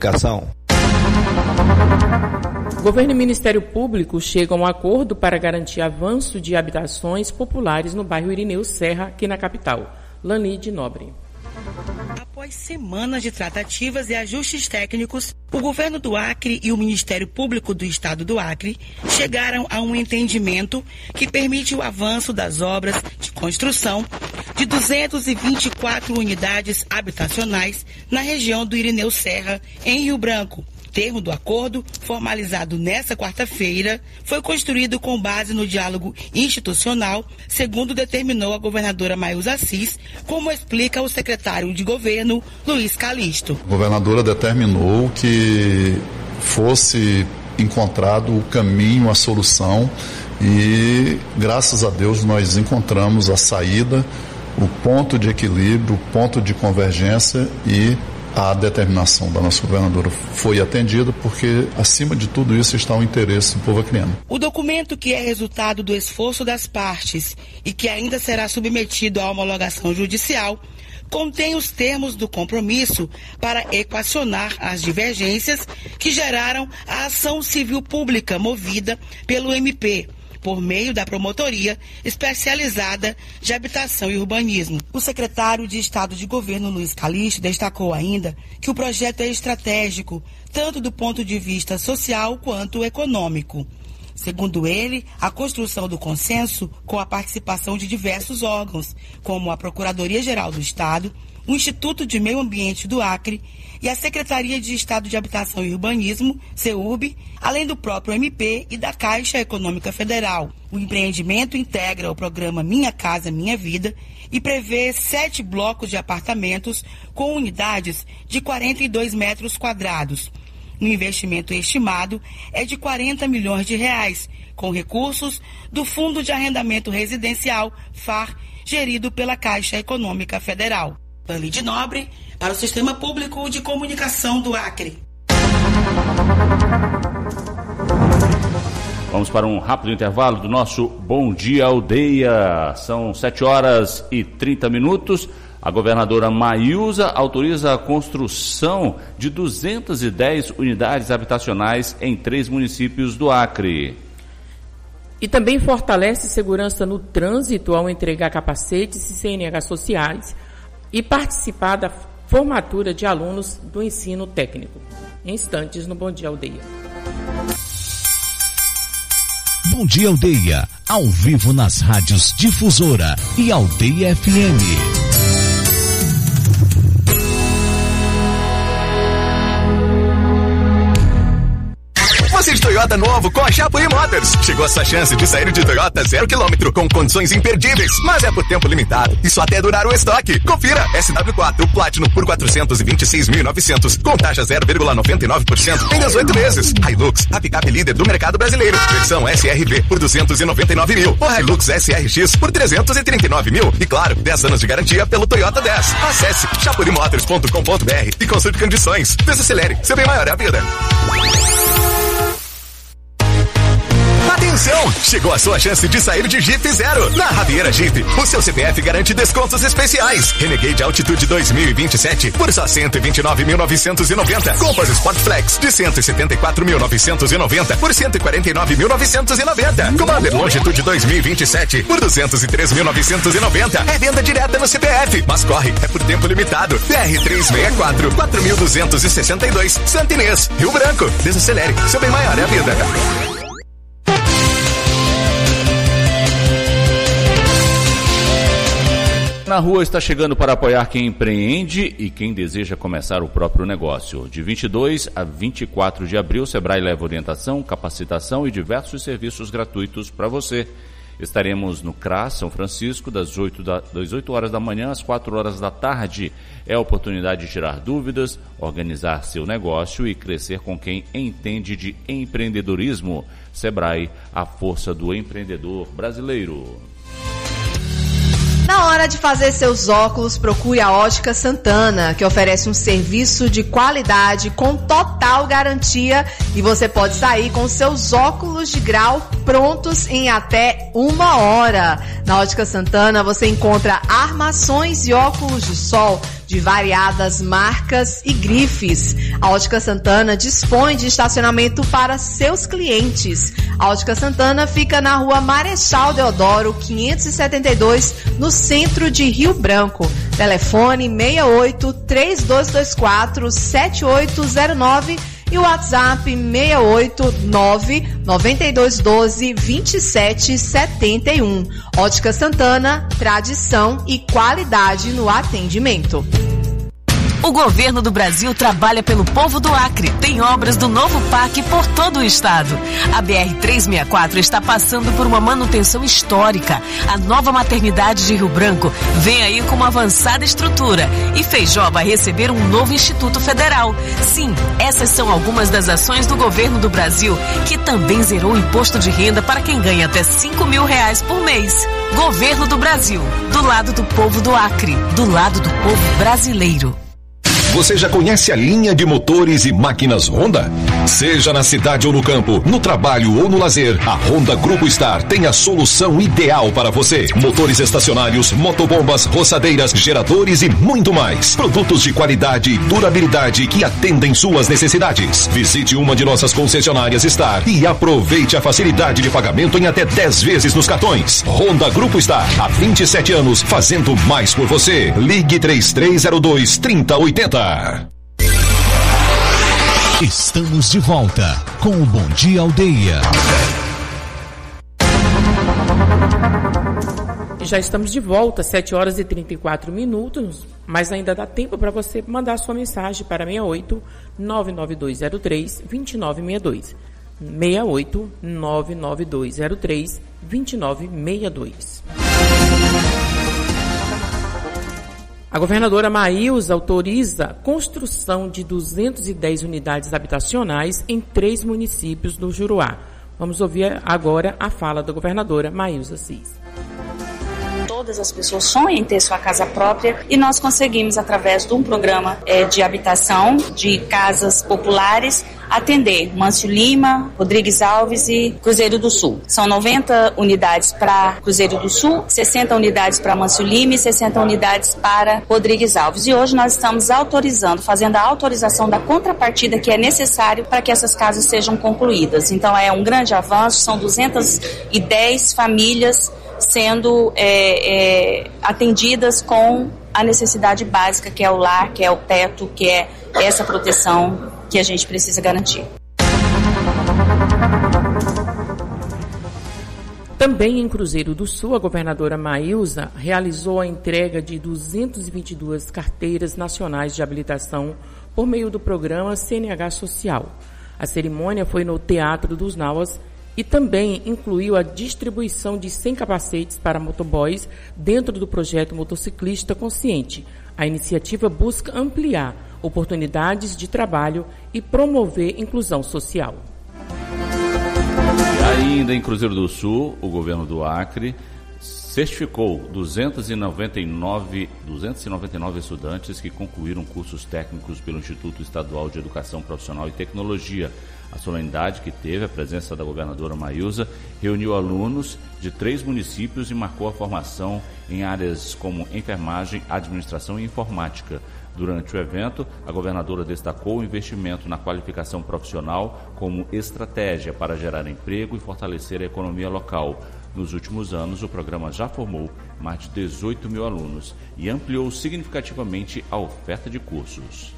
Governo e Ministério Público chegam a um acordo para garantir avanço de habitações populares no bairro Irineu Serra, aqui na capital. Lanide Nobre. Após semanas de tratativas e ajustes técnicos, o governo do Acre e o Ministério Público do Estado do Acre chegaram a um entendimento que permite o avanço das obras de construção de 224 unidades habitacionais na região do Irineu Serra, em Rio Branco. O termo do acordo, formalizado nesta quarta-feira, foi construído com base no diálogo institucional, segundo determinou a governadora Mayusa Assis, como explica o secretário de governo, Luiz Calixto. A governadora determinou que fosse encontrado o caminho, a solução, e graças a Deus nós encontramos a saída, o ponto de equilíbrio, o ponto de convergência, e a determinação da nossa governadora foi atendida, porque acima de tudo isso está o interesse do povo acreano. O documento, que é resultado do esforço das partes e que ainda será submetido à homologação judicial, contém os termos do compromisso para equacionar as divergências que geraram a ação civil pública movida pelo MP, por meio da Promotoria Especializada de Habitação e Urbanismo. O secretário de Estado de Governo, Luiz Calixto, destacou ainda que o projeto é estratégico, tanto do ponto de vista social quanto econômico. Segundo ele, a construção do consenso, com a participação de diversos órgãos, como a Procuradoria-Geral do Estado, o Instituto de Meio Ambiente do Acre e a Secretaria de Estado de Habitação e Urbanismo, CEURB, além do próprio MP e da Caixa Econômica Federal. O empreendimento integra o programa Minha Casa Minha Vida e prevê 7 blocos de apartamentos com unidades de 42 metros quadrados. O investimento estimado é de R$40 milhões, com recursos do Fundo de Arrendamento Residencial, FAR, gerido pela Caixa Econômica Federal. Lanide Nobre, para o Sistema Público de Comunicação do Acre. Vamos para um rápido intervalo do nosso Bom Dia Aldeia. São 7h30. A governadora Mayusa autoriza a construção de 210 unidades habitacionais em 3 municípios do Acre. E também fortalece segurança no trânsito ao entregar capacetes e CNH sociais e participar da formatura de alunos do ensino técnico. Em instantes, no Bom Dia Aldeia. Bom Dia Aldeia, ao vivo nas rádios Difusora e Aldeia FM. Você de Toyota novo com a Chapuí Motors. Chegou a sua chance de sair de Toyota 0 km com condições imperdíveis, mas é por tempo limitado e só até durar o estoque. Confira, SW4 Platinum por 426.900 com taxa 0,99% em 18 meses. Hilux, a picape líder do mercado brasileiro. Versão SRV por 299 mil. O Hilux SRX por 339 mil. E claro, 10 anos de garantia pelo Toyota 10. Acesse chapurimotors.com.br e consulte condições. Desacelere, seu bem maior é a vida. Atenção! Chegou a sua chance de sair de Jeep Zero. Na Rabiera Jeep, o seu CPF garante descontos especiais. Renegade Altitude 2027 por só 129.990. Compass Sport Flex de 174.990 por 149.990. Commander Longitude 2027 por 203.990. É venda direta no CPF, mas corre, é por tempo limitado. PR364 4.262 Santa Inês, Rio Branco. Desacelere, seu bem maior é a vida. Na Rua está chegando para apoiar quem empreende e quem deseja começar o próprio negócio. De 22 a 24 de abril, Sebrae leva orientação, capacitação e diversos serviços gratuitos para você. Estaremos no CRAS São Francisco das 8 horas da manhã às 4 horas da tarde. É a oportunidade de tirar dúvidas, organizar seu negócio e crescer com quem entende de empreendedorismo. Sebrae, a força do empreendedor brasileiro. Na hora de fazer seus óculos, procure a Ótica Santana, que oferece um serviço de qualidade com total garantia e você pode sair com seus óculos de grau prontos em até 1 hora. Na Ótica Santana você encontra armações e óculos de sol de variadas marcas e grifes. A Ótica Santana dispõe de estacionamento para seus clientes. A Ótica Santana fica na Rua Marechal Deodoro, 572, no centro de Rio Branco. Telefone 68-3224-7809 e o WhatsApp 689-9212-2771. Ótica Santana, tradição e qualidade no atendimento. O governo do Brasil trabalha pelo povo do Acre. Tem obras do novo parque por todo o estado. A BR-364 está passando por uma manutenção histórica. A nova maternidade de Rio Branco vem aí com uma avançada estrutura. E Feijó vai receber um novo Instituto Federal. Sim, essas são algumas das ações do governo do Brasil, que também zerou o imposto de renda para quem ganha até R$5.000 por mês. Governo do Brasil, do lado do povo do Acre, do lado do povo brasileiro. Você já conhece a linha de motores e máquinas Honda? Seja na cidade ou no campo, no trabalho ou no lazer, a Honda Grupo Star tem a solução ideal para você. Motores estacionários, motobombas, roçadeiras, geradores e muito mais. Produtos de qualidade e durabilidade que atendem suas necessidades. Visite uma de nossas concessionárias Star e aproveite a facilidade de pagamento em até 10 vezes nos cartões. Honda Grupo Star, há 27 anos, fazendo mais por você. Ligue 3302-3080. Estamos de volta com o Bom Dia Aldeia. Já estamos de volta, 7 horas e 34 minutos, mas ainda dá tempo para você mandar sua mensagem para 68-99203-2962. 68-99203-2962. A governadora Maílza autoriza a construção de 210 unidades habitacionais em 3 municípios do Juruá. Vamos ouvir agora a fala da governadora Maílza Cis. Todas as pessoas sonham em ter sua casa própria e nós conseguimos, através de um programa de habitação, de casas populares, atender Mâncio Lima, Rodrigues Alves e Cruzeiro do Sul. São 90 unidades para Cruzeiro do Sul, 60 unidades para Mâncio Lima e 60 unidades para Rodrigues Alves. E hoje nós estamos autorizando, fazendo a autorização da contrapartida que é necessário para que essas casas sejam concluídas. Então é um grande avanço, são 210 famílias sendo atendidas com a necessidade básica, que é o lar, que é o teto, que é essa proteção que a gente precisa garantir. Também em Cruzeiro do Sul, a governadora Maílza realizou a entrega de 222 carteiras nacionais de habilitação por meio do programa CNH Social. A cerimônia foi no Teatro dos Nauas e também incluiu a distribuição de 100 capacetes para motoboys dentro do projeto Motociclista Consciente. A iniciativa busca ampliar oportunidades de trabalho e promover inclusão social. E ainda em Cruzeiro do Sul, o governo do Acre certificou 299 estudantes que concluíram cursos técnicos pelo Instituto Estadual de Educação Profissional e Tecnologia. A solenidade, que teve a presença da governadora Maílza, reuniu alunos de 3 municípios e marcou a formação em áreas como enfermagem, administração e informática. Durante o evento, a governadora destacou o investimento na qualificação profissional como estratégia para gerar emprego e fortalecer a economia local. Nos últimos anos, o programa já formou mais de 18 mil alunos e ampliou significativamente a oferta de cursos.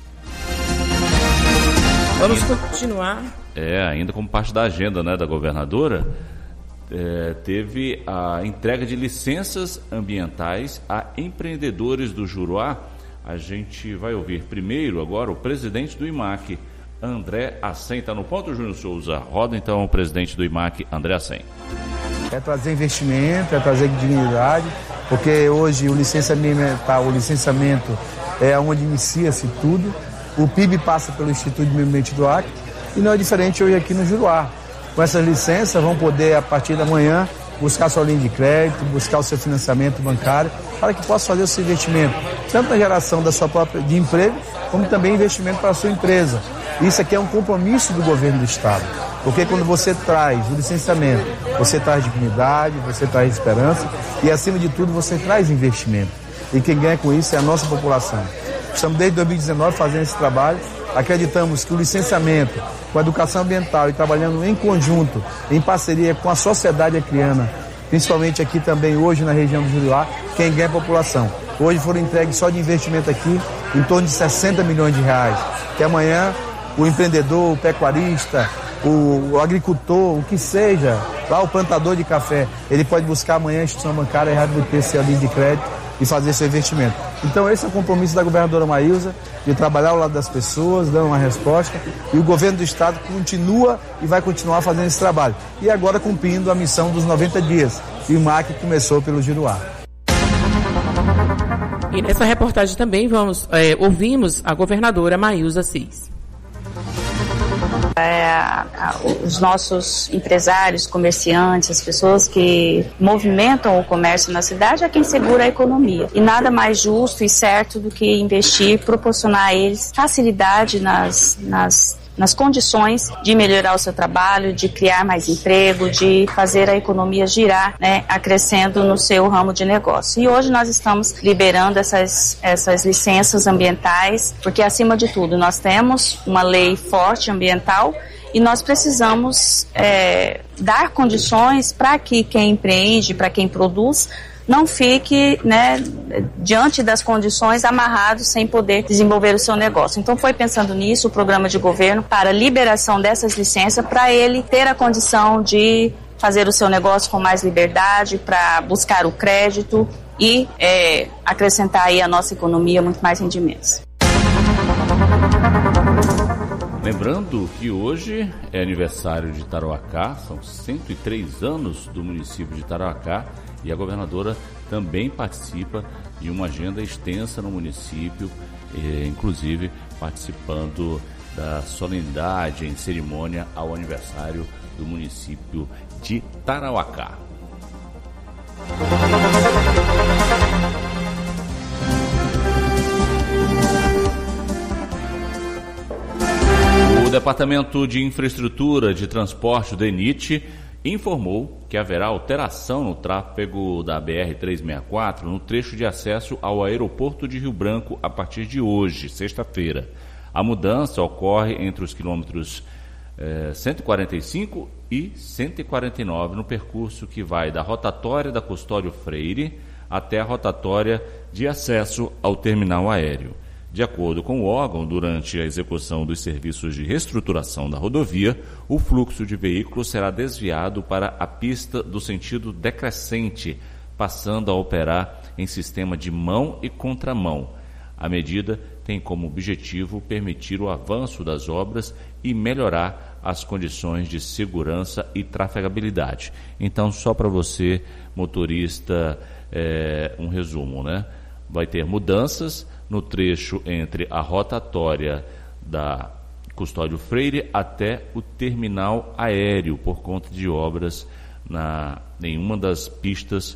Vamos continuar. Ainda como parte da agenda, da governadora, teve a entrega de licenças ambientais a empreendedores do Juruá. A gente vai ouvir primeiro agora o presidente do IMAC, André Assem. Está no ponto, Júnior Souza? Roda então o presidente do IMAC, André Assem. É trazer investimento, é trazer dignidade, porque hoje o licenciamento é onde inicia-se tudo. O PIB passa pelo Instituto de Meio Ambiente do Acre e não é diferente hoje aqui no Juruá. Com essas licenças vão poder, a partir da manhã, buscar sua linha de crédito, buscar o seu financiamento bancário, para que possa fazer o seu investimento, tanto na geração da sua própria de emprego, como também investimento para a sua empresa. Isso aqui é um compromisso do governo do Estado, porque quando você traz o licenciamento, você traz dignidade, você traz esperança e, acima de tudo, você traz investimento. E quem ganha com isso é a nossa população. Estamos desde 2019 fazendo esse trabalho. Acreditamos que o licenciamento com a educação ambiental e trabalhando em conjunto, em parceria com a sociedade acriana, principalmente aqui também hoje na região do Juruá, quem ganha é a população. Hoje foram entregues só de investimento aqui em torno de 60 milhões de reais, que amanhã o empreendedor, o pecuarista, o agricultor, o que seja, lá o plantador de café, ele pode buscar amanhã a instituição bancária e reabrir seu linha de crédito e fazer seu investimento. Então esse é o compromisso da governadora Maílza, de trabalhar ao lado das pessoas, dando uma resposta, e o governo do estado continua e vai continuar fazendo esse trabalho. E agora cumprindo a missão dos 90 dias, e o MAC começou pelo Juruá. E nessa reportagem também ouvimos a governadora Maílza Cis. Os nossos empresários, comerciantes, as pessoas que movimentam o comércio na cidade é quem segura a economia. E nada mais justo e certo do que investir, proporcionar a eles facilidade nas condições de melhorar o seu trabalho, de criar mais emprego, de fazer a economia girar, né, acrescendo no seu ramo de negócio. E hoje nós estamos liberando essas licenças ambientais, porque acima de tudo nós temos uma lei forte ambiental e nós precisamos dar condições para que quem empreende, para quem produz, não fique, né, diante das condições amarrado sem poder desenvolver o seu negócio. Então foi pensando nisso o programa de governo para a liberação dessas licenças para ele ter a condição de fazer o seu negócio com mais liberdade, para buscar o crédito e acrescentar aí à nossa economia muito mais rendimentos. Lembrando que hoje é aniversário de Tarauacá, são 103 anos do município de Tarauacá, e a governadora também participa de uma agenda extensa no município, inclusive participando da solenidade em cerimônia ao aniversário do município de Tarauacá. O Departamento de Infraestrutura de Transporte do DENIT informou que haverá alteração no tráfego da BR-364 no trecho de acesso ao aeroporto de Rio Branco a partir de hoje, sexta-feira. A mudança ocorre entre os quilômetros 145 e 149 no percurso que vai da rotatória da Custódio Freire até a rotatória de acesso ao terminal aéreo. De acordo com o órgão, durante a execução dos serviços de reestruturação da rodovia, o fluxo de veículos será desviado para a pista do sentido decrescente, passando a operar em sistema de mão e contramão. A medida tem como objetivo permitir o avanço das obras e melhorar as condições de segurança e trafegabilidade. Então, só para você, motorista, um resumo, né? Vai ter mudanças no trecho entre a rotatória da Custódio Freire até o terminal aéreo, por conta de obras em uma das pistas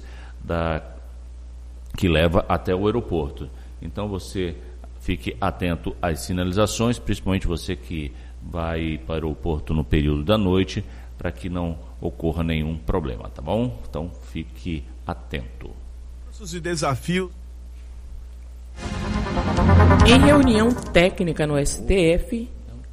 que leva até o aeroporto. Então você fique atento às sinalizações, principalmente você que vai para o aeroporto no período da noite, para que não ocorra nenhum problema, tá bom? Então fique atento. Os desafios. Em reunião técnica no STF,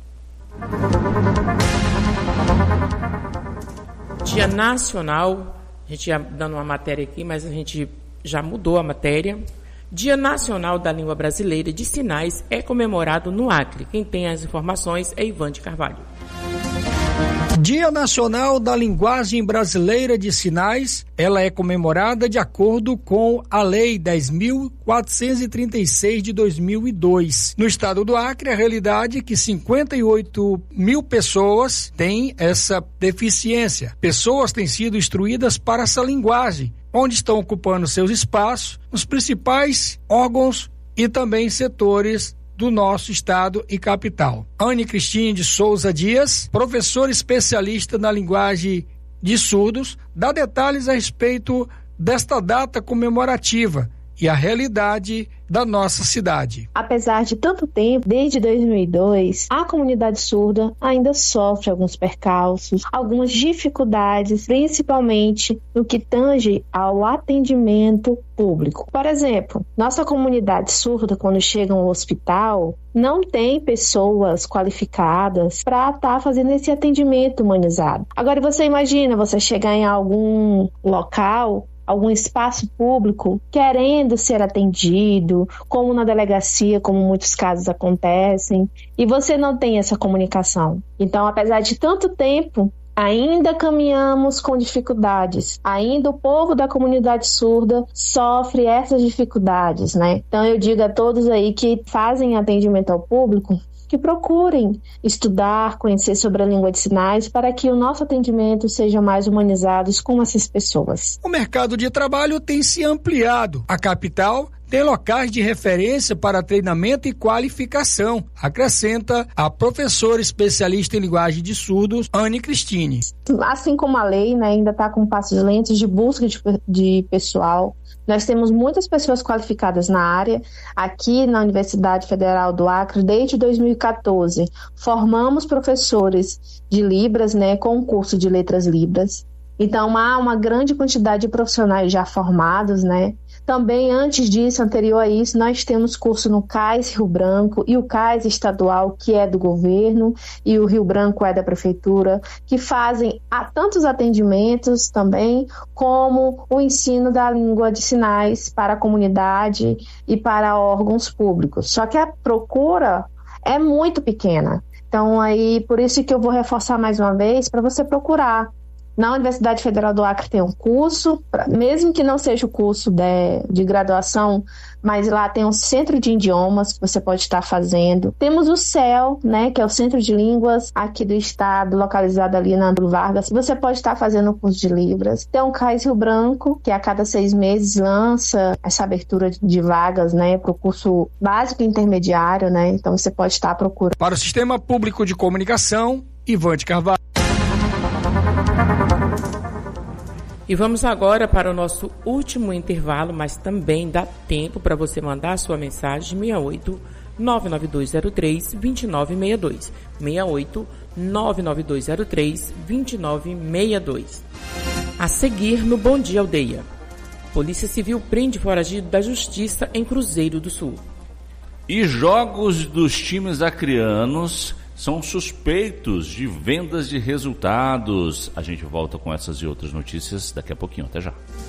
Dia Nacional, a gente já dando uma matéria aqui, mas a gente já mudou a matéria. Dia Nacional da Língua Brasileira de Sinais é comemorado no Acre. Quem tem as informações é Ivan de Carvalho. Dia Nacional da Linguagem Brasileira de Sinais, ela é comemorada de acordo com a Lei 10.436 de 2002. No estado do Acre, a realidade é que 58 mil pessoas têm essa deficiência. Pessoas têm sido instruídas para essa linguagem, onde estão ocupando seus espaços nos principais órgãos e também setores do nosso estado e capital. Anne Cristine de Souza Dias, professora especialista na linguagem de surdos, dá detalhes a respeito desta data comemorativa e a realidade da nossa cidade. Apesar de tanto tempo, desde 2002, a comunidade surda ainda sofre alguns percalços, algumas dificuldades, principalmente no que tange ao atendimento público. Por exemplo, nossa comunidade surda, quando chega ao hospital, não tem pessoas qualificadas para estar fazendo esse atendimento humanizado. Agora você imagina você chegar em algum local, algum espaço público, querendo ser atendido, como na delegacia, como muitos casos acontecem, e você não tem essa comunicação. Então, apesar de tanto tempo, ainda caminhamos com dificuldades. Ainda o povo da comunidade surda sofre essas dificuldades, né? Então eu digo a todos aí que fazem atendimento ao público que procurem estudar, conhecer sobre a língua de sinais para que o nosso atendimento seja mais humanizado com essas pessoas. O mercado de trabalho tem se ampliado. A capital tem locais de referência para treinamento e qualificação, acrescenta a professora especialista em linguagem de surdos, Anne Cristine. Assim como a lei, né, ainda está com passos lentos de busca de pessoal, nós temos muitas pessoas qualificadas na área. Aqui na Universidade Federal do Acre, desde 2014, formamos professores de Libras, né, com o curso de Letras Libras. Então, há uma grande quantidade de profissionais já formados, né? Também, antes disso, anterior a isso, nós temos curso no CAIS Rio Branco e o CAIS estadual, que é do governo, e o Rio Branco é da prefeitura, que fazem tantos atendimentos também, como o ensino da língua de sinais para a comunidade e para órgãos públicos. Só que a procura é muito pequena. Então, aí, por isso que eu vou reforçar mais uma vez, para você procurar. Na Universidade Federal do Acre tem um curso, mesmo que não seja o curso de graduação, mas lá tem um centro de idiomas que você pode estar fazendo. Temos o CEL, né, que é o Centro de Línguas aqui do estado, localizado ali na Andro Vargas. Você pode estar fazendo o curso de Libras. Tem o CAIS Rio Branco, que a cada 6 meses lança essa abertura de vagas, né, para o curso básico e intermediário, né. Então você pode estar procurando. Para o Sistema Público de Comunicação, Ivante Carvalho. E vamos agora para o nosso último intervalo, mas também dá tempo para você mandar a sua mensagem 68 99203 2962. 68 99203 2962. A seguir no Bom Dia Aldeia. Polícia Civil prende foragido da Justiça em Cruzeiro do Sul. E jogos dos times acreanos são suspeitos de vendas de resultados. A gente volta com essas e outras notícias daqui a pouquinho. Até já.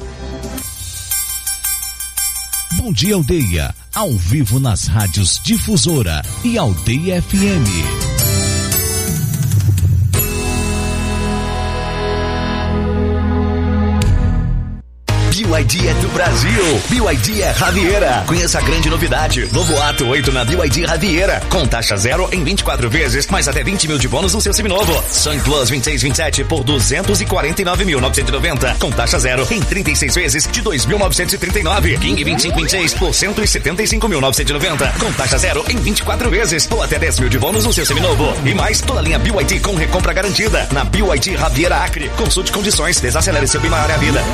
Bom Dia Aldeia, ao vivo nas rádios Difusora e Aldeia FM. BYD é do Brasil. BYD é Riviera. Conheça a grande novidade. Novo Ato 8 na BYD Riviera. Com taxa zero em 24 vezes, mais até 20 mil de bônus no seu seminovo. Sun Plus 26/27 por 249.990. Com taxa zero em 36 vezes de 2.939. King 25/26 por 175.990. Com taxa zero em 24 vezes, ou até 10 mil de bônus no seu seminovo. E mais, toda a linha BYD com recompra garantida. Na BYD Riviera Acre. Consulte condições. Desacelere seu bem maior a vida.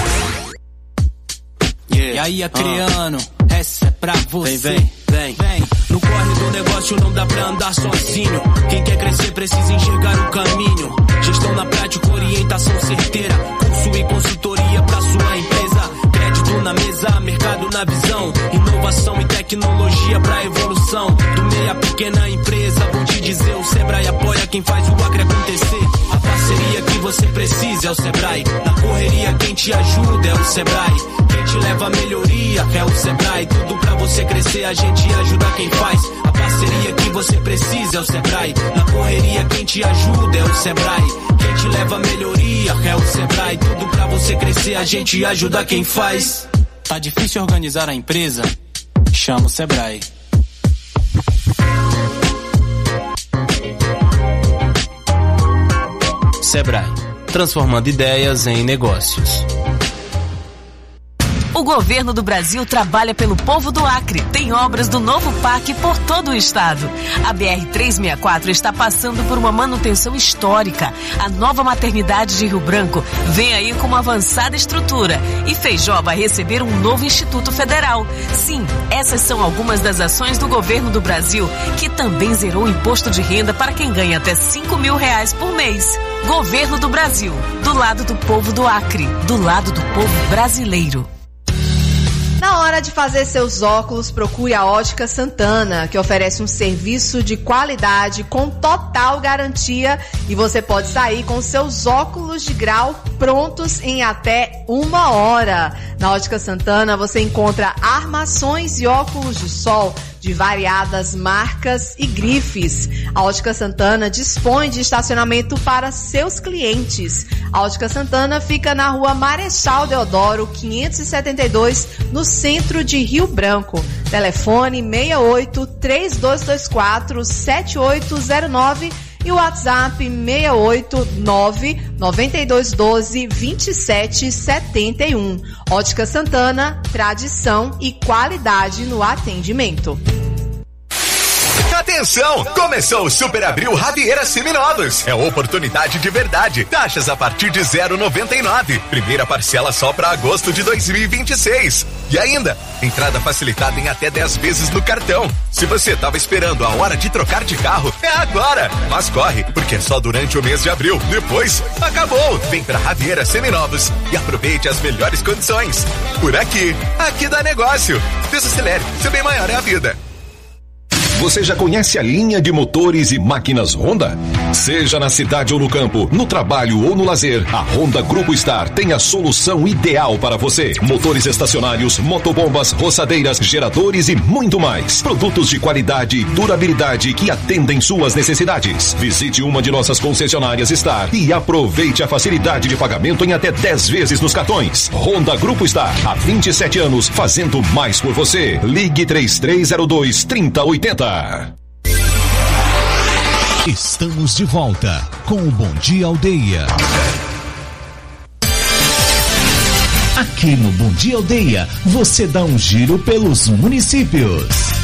E aí, acreano, essa é pra você. Vem. No corre do negócio não dá pra andar sozinho. Quem quer crescer precisa enxergar o caminho. Gestão na prática, orientação certeira. Curso e consultoria pra sua empresa. Crédito na mesa, mercado na visão. Inovação e tecnologia pra evolução. Do meia pequena empresa, vou te dizer, o Sebrae apoia quem faz o Acre acontecer. A parceria que você precisa é o Sebrae. Na correria quem te ajuda é o Sebrae. Quem te leva a melhoria é o Sebrae. Tudo pra você crescer, a gente ajuda quem faz. A parceria que você precisa é o Sebrae. Na correria quem te ajuda é o Sebrae. Quem te leva a melhoria é o Sebrae. Tudo pra você crescer, a gente ajuda quem faz. Tá difícil organizar a empresa? Chama o Sebrae. Sebrae, transformando ideias em negócios. O governo do Brasil trabalha pelo povo do Acre. Tem obras do novo parque por todo o estado. A BR-364 está passando por uma manutenção histórica. A nova maternidade de Rio Branco vem aí com uma avançada estrutura. E Feijó vai receber um novo Instituto Federal. Sim, essas são algumas das ações do governo do Brasil, que também zerou o imposto de renda para quem ganha até R$5.000 por mês. Governo do Brasil, do lado do povo do Acre, do lado do povo brasileiro. Na hora de fazer seus óculos, procure a Ótica Santana, que oferece um serviço de qualidade com total garantia e você pode sair com seus óculos de grau prontos em até 1 hora. Na Ótica Santana você encontra armações e óculos de sol de variadas marcas e grifes. A Ótica Santana dispõe de estacionamento para seus clientes. A Ótica Santana fica na rua Marechal Deodoro, 572, no centro de Rio Branco. Telefone 68-3224-7809 e o WhatsApp 689-9212-2771. Ótica Santana, tradição e qualidade no atendimento. Atenção! Começou o Super Abril Raviera Seminovos. É oportunidade de verdade. Taxas a partir de 0,99. Primeira parcela só para agosto de 2026. E ainda, entrada facilitada em até 10 vezes no cartão. Se você estava esperando a hora de trocar de carro, é agora. Mas corre, porque é só durante o mês de abril. Depois, acabou. Vem pra Raviera Seminovos e aproveite as melhores condições. Por aqui dá negócio. Desacelere, seu bem maior é a vida. Você já conhece a linha de motores e máquinas Honda? Seja na cidade ou no campo, no trabalho ou no lazer, a Honda Grupo Star tem a solução ideal para você. Motores estacionários, motobombas, roçadeiras, geradores e muito mais. Produtos de qualidade e durabilidade que atendem suas necessidades. Visite uma de nossas concessionárias Star e aproveite a facilidade de pagamento em até 10 vezes nos cartões. Honda Grupo Star, há 27 anos, fazendo mais por você. Ligue 3302-3080. Estamos de volta com o Bom Dia Aldeia. Aqui no Bom Dia Aldeia, você dá um giro pelos municípios.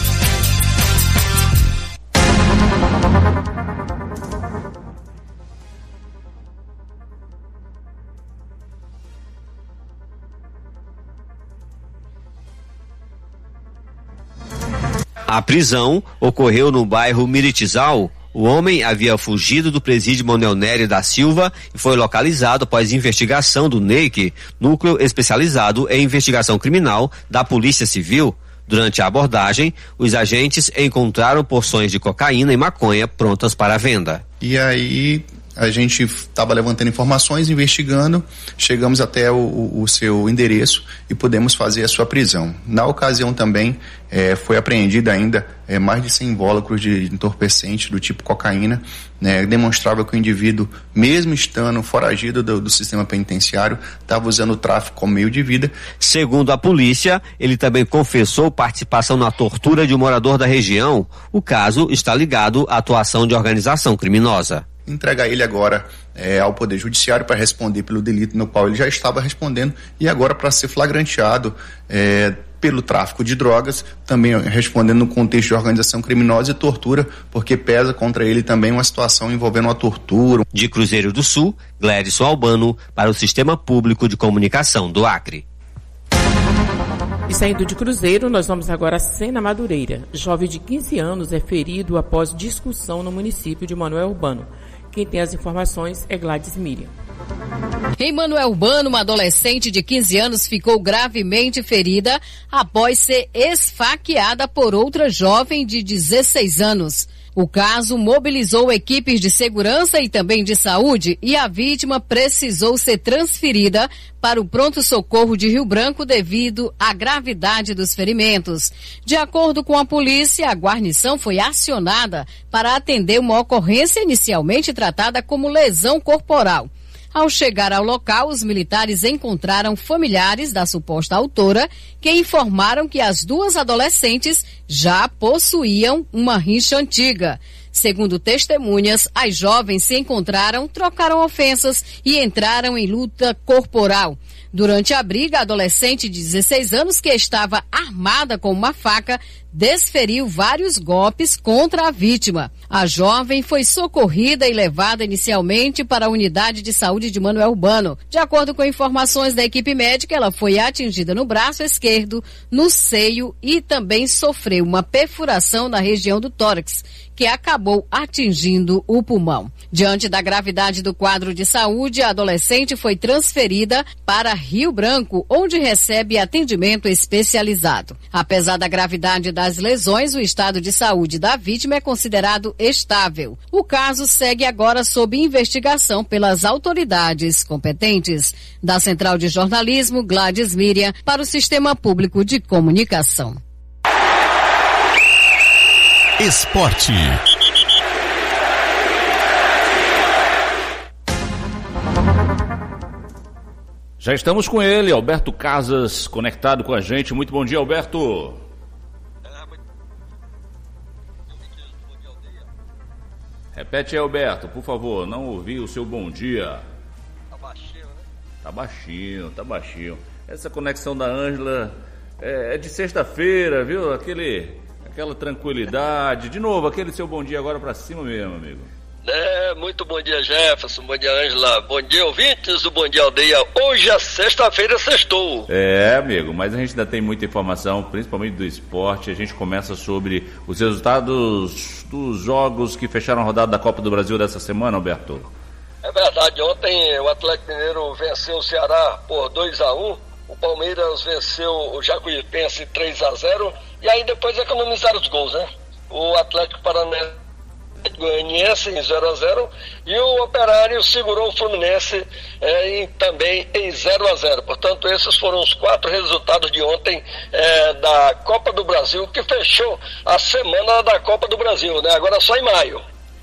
A prisão ocorreu no bairro Miritizal. O homem havia fugido do presídio Manuel Nery da Silva e foi localizado após investigação do NEIC, Núcleo Especializado em Investigação Criminal da Polícia Civil. Durante a abordagem, os agentes encontraram porções de cocaína e maconha prontas para a venda. E aí a gente estava levantando informações, investigando, chegamos até o seu endereço e pudemos fazer a sua prisão. Na ocasião também foi apreendida ainda mais de 100 invólucros de entorpecente do tipo cocaína, demonstrava que o indivíduo, mesmo estando foragido do sistema penitenciário, estava usando o tráfico como meio de vida. Segundo a polícia, ele também confessou participação na tortura de um morador da região. O caso está ligado à atuação de organização criminosa. Entregar ele agora ao Poder Judiciário para responder pelo delito no qual ele já estava respondendo e agora para ser flagranteado pelo tráfico de drogas, também respondendo no contexto de organização criminosa e tortura, porque pesa contra ele também uma situação envolvendo uma tortura. De Cruzeiro do Sul, Glédson Albano para o Sistema Público de Comunicação do Acre. E saindo de Cruzeiro, nós vamos agora a Sena Madureira. Jovem de 15 anos é ferido após discussão no município de Manoel Urbano. Quem tem as informações é Gladys Miriam. Em Manoel Urbano, uma adolescente de 15 anos ficou gravemente ferida após ser esfaqueada por outra jovem de 16 anos. O caso mobilizou equipes de segurança e também de saúde e a vítima precisou ser transferida para o pronto-socorro de Rio Branco devido à gravidade dos ferimentos. De acordo com a polícia, a guarnição foi acionada para atender uma ocorrência inicialmente tratada como lesão corporal. Ao chegar ao local, os militares encontraram familiares da suposta autora que informaram que as duas adolescentes já possuíam uma rixa antiga. Segundo testemunhas, as jovens se encontraram, trocaram ofensas e entraram em luta corporal. Durante a briga, a adolescente de 16 anos, que estava armada com uma faca, desferiu vários golpes contra a vítima. A jovem foi socorrida e levada inicialmente para a unidade de saúde de Manuel Urbano. De acordo com informações da equipe médica, ela foi atingida no braço esquerdo, no seio e também sofreu uma perfuração na região do tórax, que acabou atingindo o pulmão. Diante da gravidade do quadro de saúde, a adolescente foi transferida para Rio Branco, onde recebe atendimento especializado. Apesar da gravidade das lesões, o estado de saúde da vítima é considerado estável. O caso segue agora sob investigação pelas autoridades competentes. Da Central de Jornalismo, Gladys Miriam, para o Sistema Público de Comunicação. Esporte. Já estamos com ele, Alberto Casas, conectado com a gente. Muito bom dia, Alberto. Repete aí, Alberto, por favor, não ouvi o seu bom dia. Tá baixinho, né? Tá baixinho. Essa conexão da Ângela é de sexta-feira, viu? Aquela tranquilidade. De novo, aquele seu bom dia agora pra cima mesmo, amigo. Muito bom dia, Jefferson, bom dia, Ângela, bom dia, ouvintes do Bom Dia Aldeia. Hoje é sexta-feira, sextou. Amigo, mas a gente ainda tem muita informação, principalmente do esporte. A gente começa sobre os resultados dos jogos que fecharam a rodada da Copa do Brasil dessa semana, Alberto. É verdade, ontem o Atlético Mineiro venceu o Ceará por 2-1, o Palmeiras venceu o Jacuipense 3-0, e aí depois economizaram os gols, né? O Atlético Paranaense Goianiense em 0-0 e o Operário segurou o Fluminense também em 0-0. Portanto, esses foram os 4 resultados de ontem da Copa do Brasil, que fechou a semana da Copa do Brasil, né? Agora só em maio.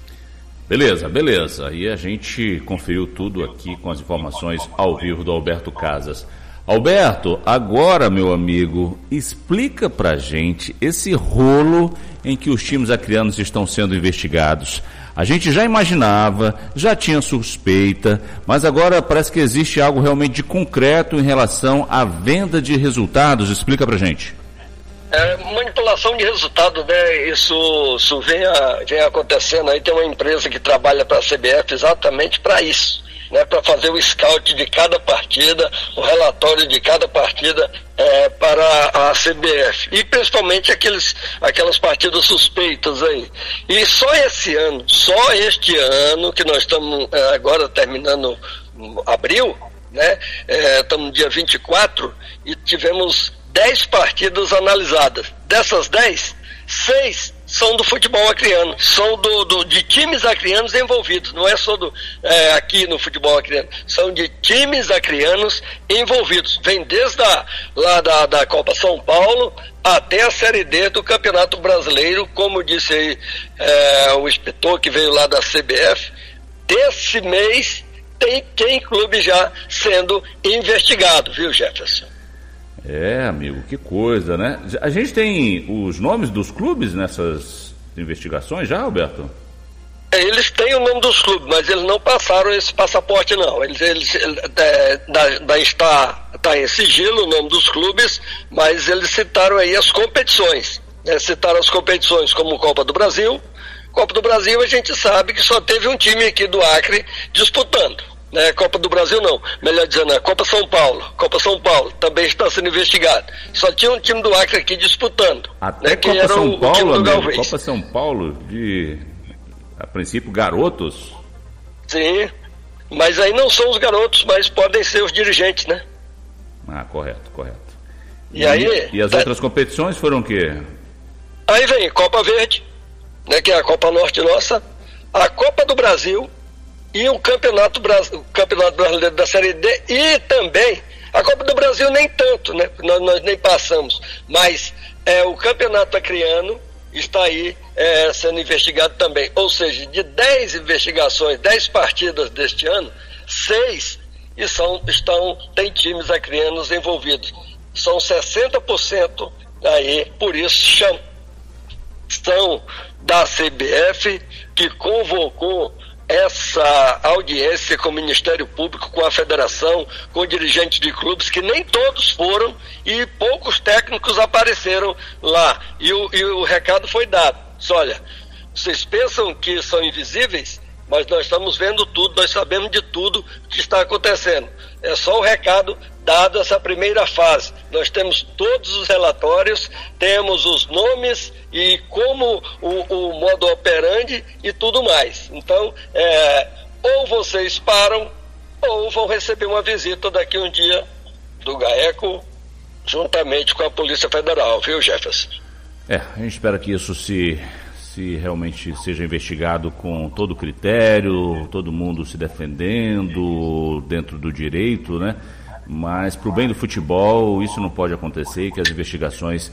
Beleza. E a gente conferiu tudo aqui com as informações ao vivo do Alberto Casas. Alberto, agora, meu amigo, explica pra gente esse rolo em que os times acreanos estão sendo investigados. A gente já imaginava, já tinha suspeita, mas agora parece que existe algo realmente de concreto em relação à venda de resultados. Explica pra gente. Manipulação de resultado, né? Isso vem acontecendo aí. Tem uma empresa que trabalha para a CBF exatamente para isso, né, para fazer o scout de cada partida, o relatório de cada partida para a CBF, e principalmente aquelas partidas suspeitas aí. E só este ano, que nós estamos agora terminando abril, né, estamos no dia 24, e tivemos 10 partidas analisadas. Dessas 10, 6 são do futebol acreano, são de times acreanos envolvidos, não é só aqui no futebol acreano, são de times acreanos envolvidos, vem desde da Copa São Paulo até a Série D do Campeonato Brasileiro, como disse aí o inspetor que veio lá da CBF. Desse mês tem clube já sendo investigado, viu, Jefferson? Amigo, que coisa, né? A gente tem os nomes dos clubes nessas investigações já, Alberto? Eles têm o nome dos clubes, mas eles não passaram esse passaporte, não. Está em sigilo o nome dos clubes, mas eles citaram aí as competições. Citaram as competições como Copa do Brasil. Copa do Brasil a gente sabe que só teve um time aqui do Acre disputando. Copa do Brasil não, melhor dizendo, Copa São Paulo também está sendo investigado. Só tinha um time do Acre aqui disputando. Até que Copa era São Paulo, time do amigo, Galvez. Copa São Paulo a princípio, garotos? Sim, mas aí não são os garotos, mas podem ser os dirigentes, né? Correto. E aí, as outras competições foram o quê? Aí vem Copa Verde, né, que é a Copa Norte nossa, a Copa do Brasil, e o Campeonato Brasileiro da Série D, e também a Copa do Brasil nem tanto, né? Nós nem passamos, mas o Campeonato Acreano está aí sendo investigado também. Ou seja, de 10 investigações, 10 partidas deste ano, 6 tem times acreanos envolvidos. São 60% aí, por isso estão da CBF, que convocou essa audiência com o Ministério Público, com a Federação, com dirigentes de clubes, que nem todos foram e poucos técnicos apareceram lá. E o recado foi dado. Olha, vocês pensam que são invisíveis, mas nós estamos vendo tudo, nós sabemos de tudo que está acontecendo. É só o recado dado essa primeira fase. Nós temos todos os relatórios, temos os nomes e como o modo operandi e tudo mais. Então, ou vocês param, ou vão receber uma visita daqui um dia do GAECO, juntamente com a Polícia Federal, viu, Jefferson? A gente espera que isso se realmente seja investigado com todo critério, todo mundo se defendendo dentro do direito, né? Mas para o bem do futebol isso não pode acontecer, e que as investigações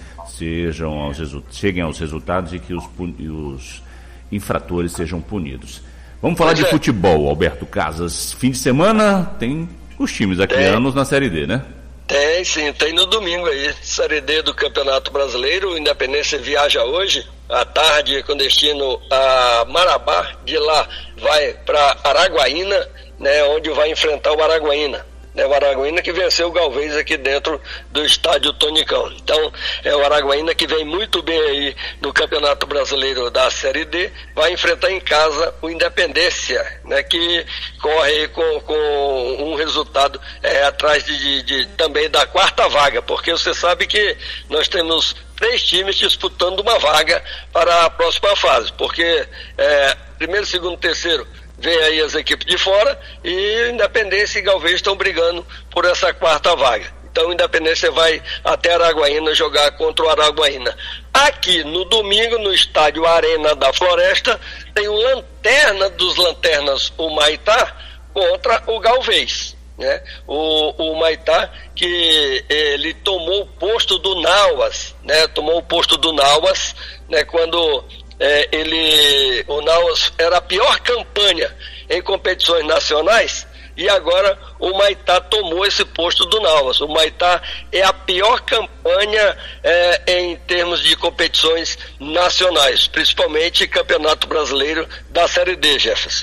cheguem aos resultados e que os infratores sejam punidos. Vamos falar de futebol, Alberto Casas. Fim de semana tem os times acrianos na Série D, né? Tem sim, tem no domingo aí, Série D do Campeonato Brasileiro. O Independência viaja hoje à tarde com destino a Marabá, de lá vai para Araguaína, né, onde vai enfrentar o Araguaína. O Araguaína que venceu o Galvez aqui dentro do estádio Tonicão. Então, é o Araguaína que vem muito bem aí no Campeonato Brasileiro da Série D, vai enfrentar em casa o Independência, né, que corre com um resultado atrás também da quarta vaga, porque você sabe que nós temos 3 times disputando uma vaga para a próxima fase, porque primeiro, segundo, terceiro vem aí as equipes de fora e Independência e Galvez estão brigando por essa quarta vaga. Então, Independência vai até Araguaína jogar contra o Araguaína. Aqui, no domingo, no estádio Arena da Floresta, tem o lanterna dos lanternas, o Maitá, contra o Galvez. Né? O Maitá, que ele tomou o posto do Nauas, né? Né? Quando o Nauas era a pior campanha em competições nacionais, e agora o Maitá tomou esse posto do Nauas. O Maitá é a pior campanha em termos de competições nacionais, principalmente Campeonato Brasileiro da Série D, Jefferson.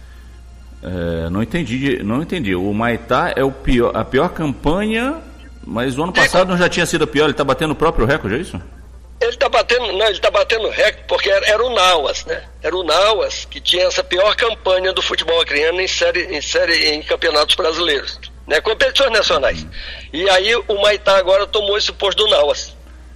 Não entendi. O Maitá é a pior campanha, mas o ano passado não já tinha sido a pior, ele está batendo o próprio recorde, é isso? Ele está batendo recorde porque era o Nauas, né? Era o Nauas que tinha essa pior campanha do futebol acreano em campeonatos brasileiros, né? Competições nacionais. E aí o Maitá agora tomou esse posto do Nauas.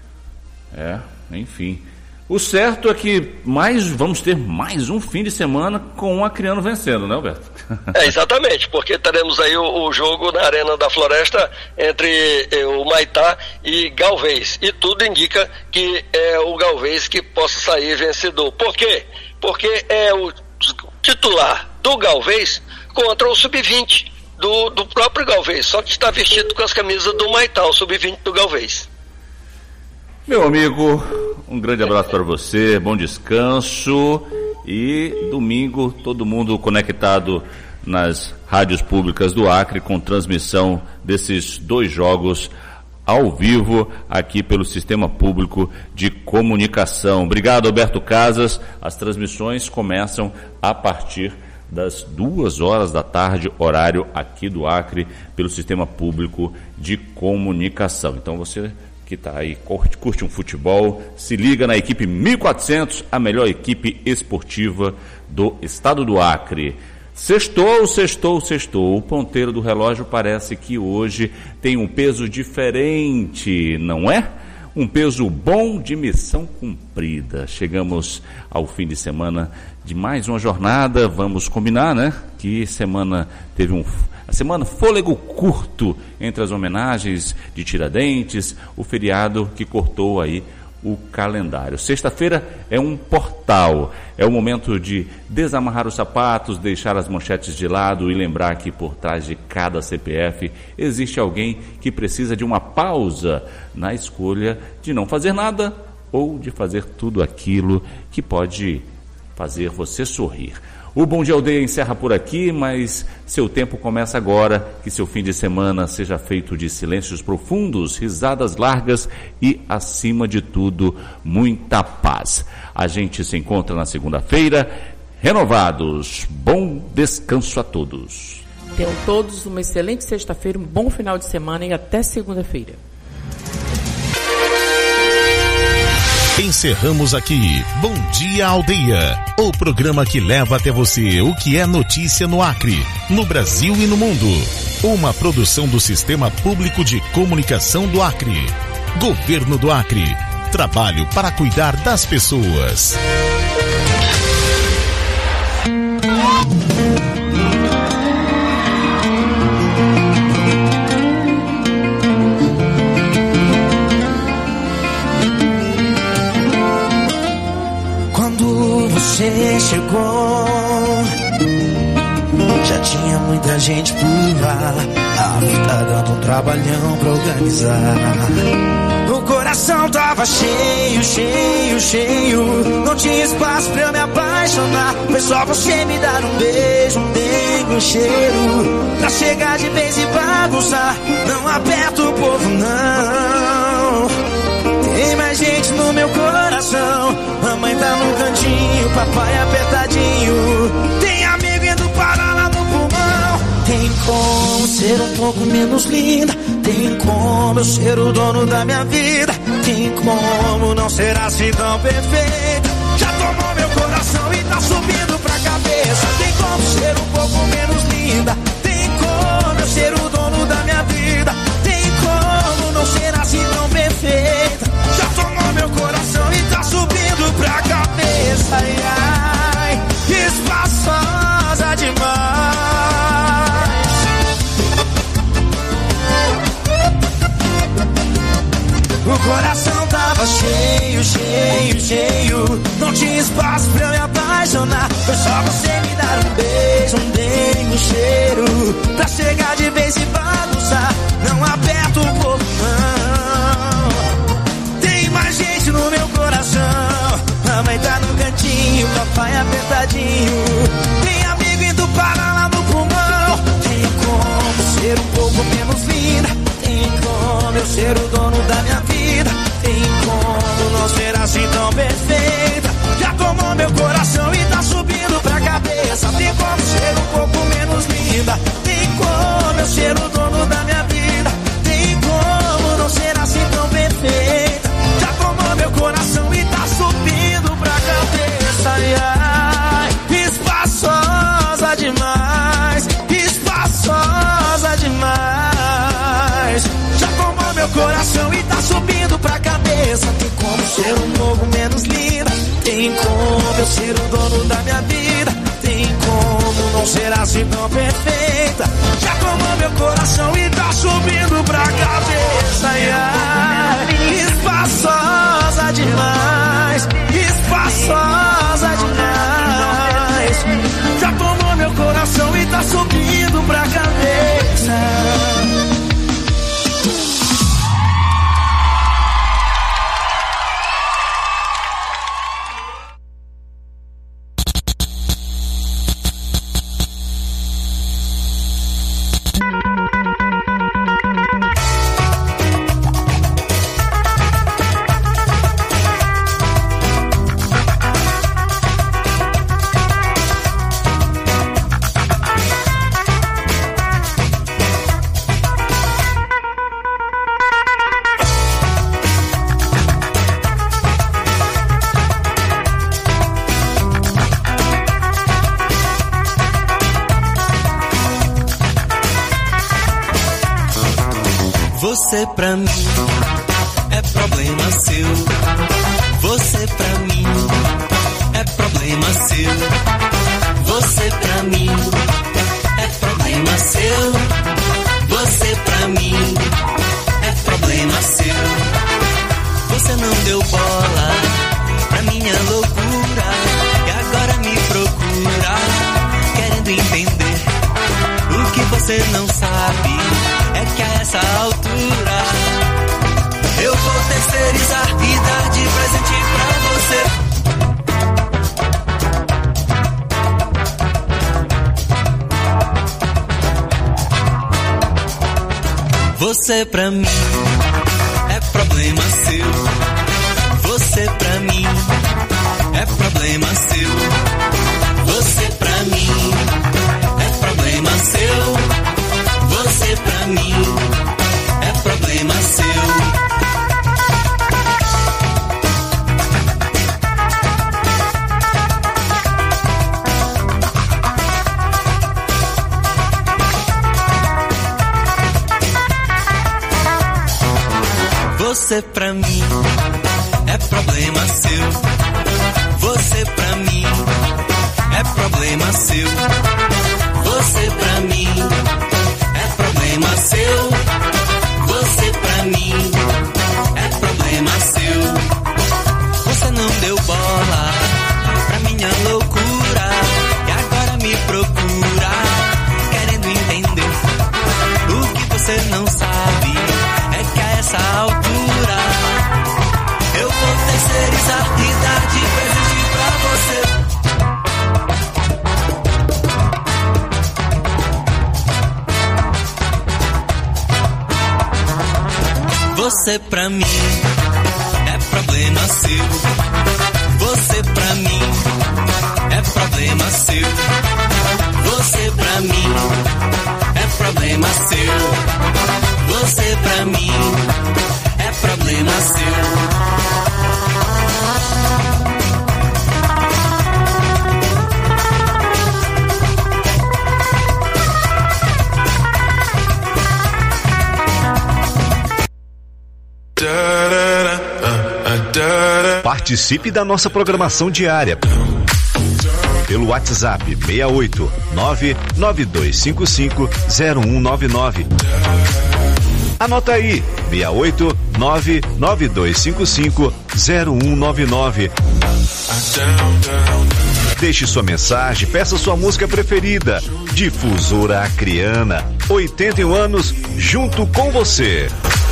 Enfim. O certo é que vamos ter mais um fim de semana com o Acreano vencendo, né, Alberto? Exatamente, porque teremos aí o jogo na Arena da Floresta entre o Maitá e Galvez. E tudo indica que é o Galvez que possa sair vencedor. Por quê? Porque é o titular do Galvez contra o Sub-20 do próprio Galvez, só que está vestido com as camisas do Maitá, o Sub-20 do Galvez. Meu amigo, um grande abraço para você, bom descanso e domingo todo mundo conectado nas rádios públicas do Acre com transmissão desses 2 jogos ao vivo aqui pelo Sistema Público de Comunicação. Obrigado, Alberto Casas. As transmissões começam a partir das 2h da tarde, horário aqui do Acre, pelo Sistema Público de Comunicação. Então você que está aí, curte um futebol, se liga na equipe 1400, a melhor equipe esportiva do estado do Acre. Sextou. O ponteiro do relógio parece que hoje tem um peso diferente, não é? Um peso bom de missão cumprida. Chegamos ao fim de semana de mais uma jornada, vamos combinar, né? Que semana teve a semana fôlego curto entre as homenagens de Tiradentes, o feriado que cortou aí o calendário. Sexta-feira é um portal, é o momento de desamarrar os sapatos, deixar as manchetes de lado e lembrar que por trás de cada CPF existe alguém que precisa de uma pausa na escolha de não fazer nada ou de fazer tudo aquilo que pode fazer você sorrir. O Bom Dia Aldeia encerra por aqui, mas seu tempo começa agora. Que seu fim de semana seja feito de silêncios profundos, risadas largas e, acima de tudo, muita paz. A gente se encontra na segunda-feira, renovados. Bom descanso a todos. Tenham todos uma excelente sexta-feira, um bom final de semana e até segunda-feira. Encerramos aqui Bom Dia Aldeia, o programa que leva até você o que é notícia no Acre, no Brasil e no mundo. Uma produção do Sistema Público de Comunicação do Acre. Governo do Acre. Trabalho para cuidar das pessoas. Você chegou, já tinha muita gente por lá. A vida tá dando um trabalhão pra organizar. O coração tava cheio, cheio, cheio. Não tinha espaço pra eu me apaixonar. Foi só você me dar um beijo, um dengue, um cheiro, pra chegar de vez e bagunçar. Não aperta o povo, não. Tem mais gente no meu coração. Mamãe tá no cantinho, papai apertadinho. Tem amigo indo parar lá no pulmão. Tem como ser um pouco menos linda. Tem como eu ser o dono da minha vida. Tem como não ser assim tão perfeita. Já tomou meu coração e tá subindo pra cabeça. Tem como ser um pouco menos linda. Tem como eu ser o dono da minha vida. Tem como não ser assim tão perfeita. Já tomou meu coração e tá subindo pra cabeça. Ai, ai, espaçosa demais. O coração tava cheio, cheio, cheio. Não tinha espaço pra eu me apaixonar. Foi só você me dar um beijo, um dengue, um cheiro, pra chegar de vez e bagunçar. Não aperta o povo, não. Tem mais gente no meu coração. A mãe tá no cantinho, papai apertadinho. Tem amigo indo parar lá no pulmão. Tem como ser um pouco menos linda. Tem como eu ser o dono da minha vida. Tem como não ser assim tão perfeita. Já tomou meu coração e tá subindo pra cabeça. Tem como ser um pouco menos linda. Tem como eu ser o dono da minha vida. Tem como não ser assim tão perfeita. Já tomou meu coração e tá subindo pra cabeça. Ai, ai, espaçosa demais. Espaçosa demais. Já tomou meu coração e tá subindo pra cabeça. Tem como ser um pouco menos linda. Tem como eu ser o dono da minha vida. Tem como não ser assim tão perfeita. Já tomou meu coração e tá subindo pra cabeça. Ai, ai, espaçosa demais. Espaçosa demais. Já tomou meu coração e tá subindo pra cabeça. Você pra mim é problema seu. Você pra mim é problema seu. Você pra mim é problema seu. Você pra mim é problema seu. Você não deu bola pra minha loucura e agora me procura querendo entender o que você não sabe. É que a essa altura eu vou terceirizar e dar de presente pra você. Você pra mim é problema seu. Você pra mim é problema seu. Você pra mim é problema seu. Você pra mim é problema seu. Você pra mim é problema seu. Você pra mim é problema seu. Você pra mim é problema seu. Você pra mim é problema seu. Você não deu bola pra minha loucura e agora me procura querendo entender. O que você não sabe é que a essa altura eu vou terceirizar e dar de presente pra você. Você pra mim é problema seu. Você pra mim é problema seu. Você pra mim é problema seu. Você pra mim é problema seu. Participe da nossa programação diária pelo WhatsApp 68 992550199. Anota aí, 68 992550199. Deixe sua mensagem, peça sua música preferida. Difusora Acreana, 81 anos junto com você.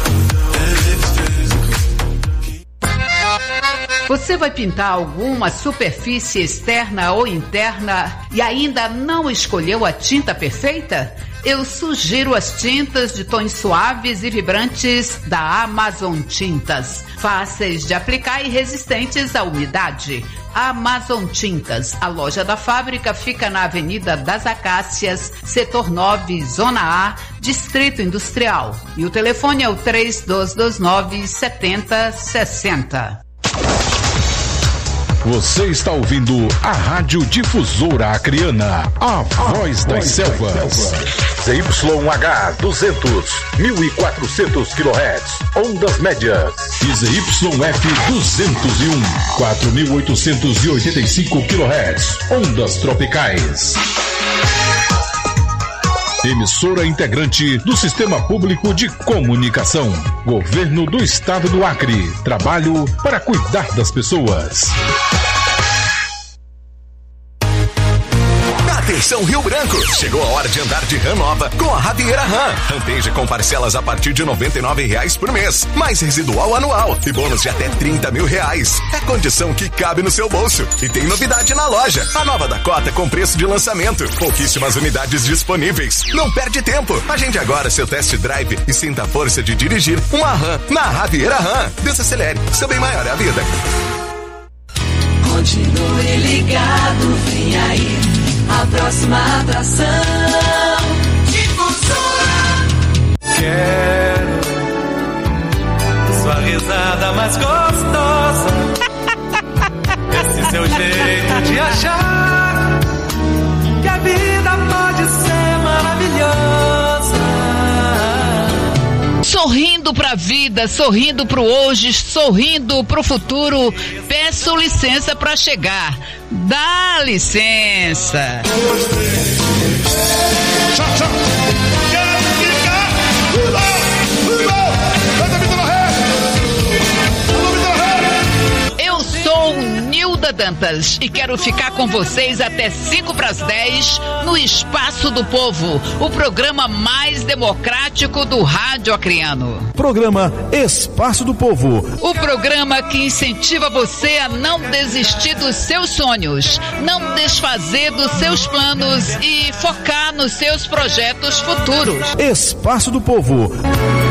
Você vai pintar alguma superfície externa ou interna e ainda não escolheu a tinta perfeita? Eu sugiro as tintas de tons suaves e vibrantes da Amazon Tintas. Fáceis de aplicar e resistentes à umidade. Amazon Tintas. A loja da fábrica fica na Avenida das Acácias, Setor 9, Zona A, Distrito Industrial. E o telefone é o 3229-7060. Você está ouvindo a Rádio Difusora Acreana, a voz das selvas. ZYH 200, 1400 kHz, ondas médias. E ZYF 201, 4885 kHz, ondas tropicais. Emissora integrante do Sistema Público de Comunicação. Governo do Estado do Acre. Trabalho para cuidar das pessoas. Atenção Rio Branco, chegou a hora de andar de RAM nova com a Ravieira RAM. Ranteja com parcelas a partir de R$ 99,00 por mês, mais residual anual e bônus de até R$30 mil. É condição que cabe no seu bolso. E tem novidade na loja, a nova Dakota com preço de lançamento. Pouquíssimas unidades disponíveis. Não perde tempo. Agende agora seu test drive e sinta a força de dirigir uma RAM na Ravieira RAM. Desacelere, seu bem maior é a vida. Continue ligado, vem aí a próxima atração. Difusora. Quero sua risada mais gostosa. Esse seu jeito de achar que a vida pode ser maravilhosa. Sorrindo pra vida, sorrindo pro hoje, sorrindo pro futuro. Peço licença pra chegar. Dá licença. Eu sou Nilda Dantas e quero ficar com vocês até 5:10 no Espaço do Povo, o programa mais democrático do rádio acreano. Programa Espaço do Povo. O programa que incentiva você a não desistir dos seus sonhos, não desfazer dos seus planos e focar nos seus projetos futuros. Espaço do Povo.